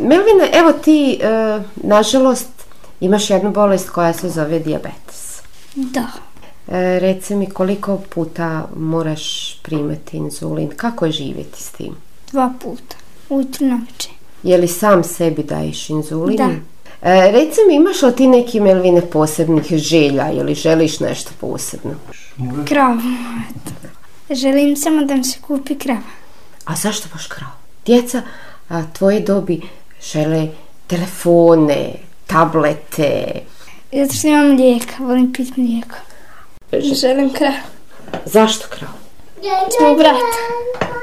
Melvina, evo ti, nažalost, imaš jednu bolest koja se zove dijabetes. Da. Reci mi koliko puta moraš primati inzulin, kako je živjeti s tim? 2 puta, ujutro navečer. Je li sam sebi daješ inzulin? Da. Reci mi, imaš li ti neki, Melvine, posebnih želja ili želiš nešto posebno? Kravu, želim samo da mi se kupi krava. A zašto baš kravu? Djeca tvoje dobi žele telefone, tablete. Zato što imam mlijeka, volim piti mlijeko. Želim kravu. Zašto kravu? Zbog brata.